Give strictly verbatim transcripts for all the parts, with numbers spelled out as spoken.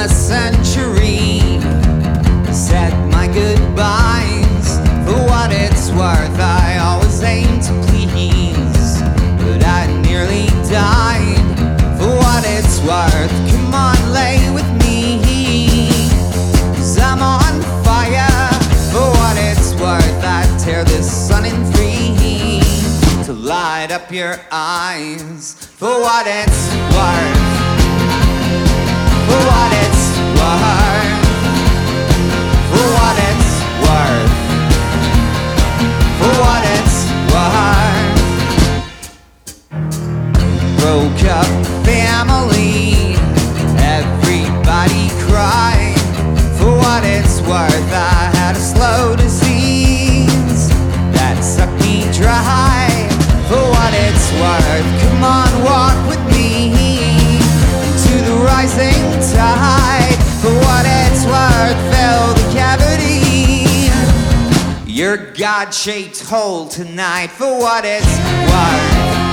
the century. Said my goodbyes. For what it's worth, I always aim to please, but I nearly died. For what it's worth, come on, lay with me, 'cause I'm on fire. For what it's worth, I'd tear this sun in three to light up your eyes. For what it's worth, for what it's worth, for what it's worth, for what it's worth. Broke up family, everybody cried. For what it's worth, I had a slow disease that sucked me dry. For what it's worth, come on, walk with me to the rising tide. For what it's worth, fill the cavity, your God-shaped hole tonight. For what it's worth,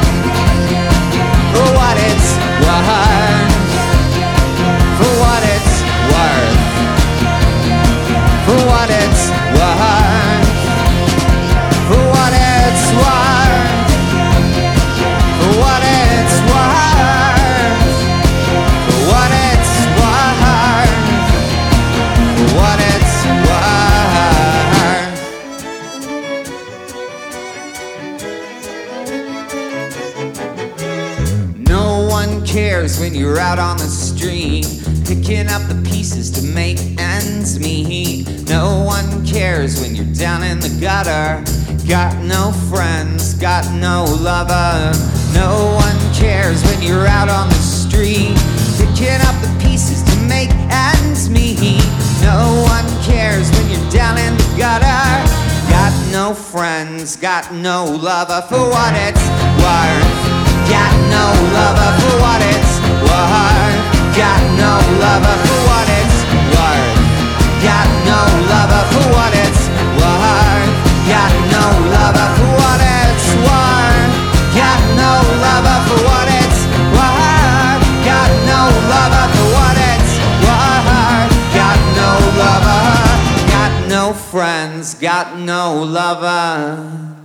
for what it's worth, for what it's worth, for what it's worth, for what it's worth, for what it's worth, for what it's worth, for what it's worth. No one cares when you're out on the street, picking up the pieces to make ends meet. No one cares when you're down in the gutter, got no friends, got no lover. No one cares when you're out on the street, picking up the pieces to make ends meet. No one cares when you're down in the gutter, got no friends, got no lover. For what it's worth, got no lover. For what it's worth, got no lover. For what it's worth, got no lover. For what it's worth, got no lover. For what it's worth, got no lover. For what it's worth, got no lover. For what it's worth, got no lover. Got no friends, got no lover.